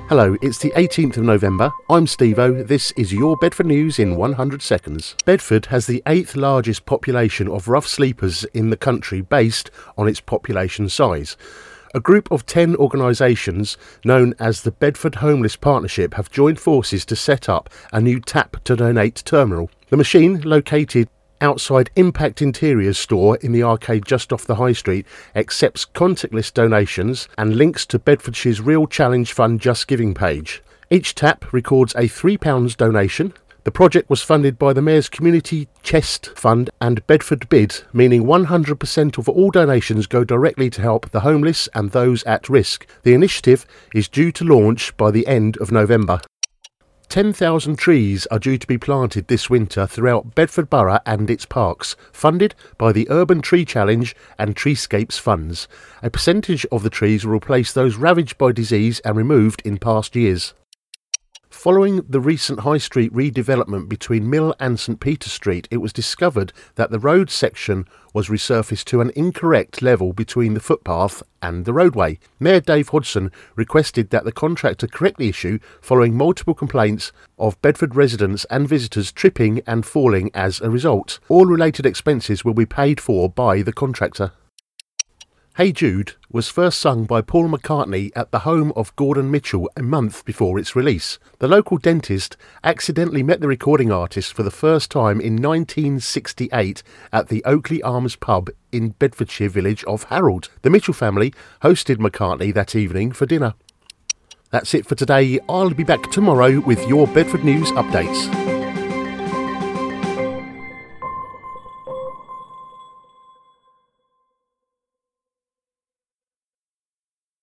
Hello, it's the 18th of November. I'm Steve-O. This is your Bedford News in 100 seconds. Bedford has the 8th largest population of rough sleepers in the country based on its population size. A group of 10 organisations known as the Bedford Homeless Partnership have joined forces to set up a new Tap to Donate terminal. The machine, located outside Impact Interiors store in the arcade just off the High Street, accepts contactless donations and links to Bedfordshire's Real Challenge Fund Just Giving page. Each tap records a £3 donation. The project was funded by the Mayor's Community Chest Fund and Bedford Bid, meaning 100% of all donations go directly to help the homeless and those at risk. The initiative is due to launch by the end of November. 10,000 trees are due to be planted this winter throughout Bedford Borough and its parks, funded by the Urban Tree Challenge and Treescapes funds. A percentage of the trees will replace those ravaged by disease and removed in past years. Following the recent High Street redevelopment between Mill and St Peter Street, it was discovered that the road section was resurfaced to an incorrect level between the footpath and the roadway. Mayor Dave Hodgson requested that the contractor correct the issue following multiple complaints of Bedford residents and visitors tripping and falling as a result. All related expenses will be paid for by the contractor. Hey Jude was first sung by Paul McCartney at the home of Gordon Mitchell a month before its release. The local dentist accidentally met the recording artist for the first time in 1968 at the Oakley Arms pub in Bedfordshire village of Harold. The Mitchell family hosted McCartney that evening for dinner. That's it for today. I'll be back tomorrow with your Bedford News updates.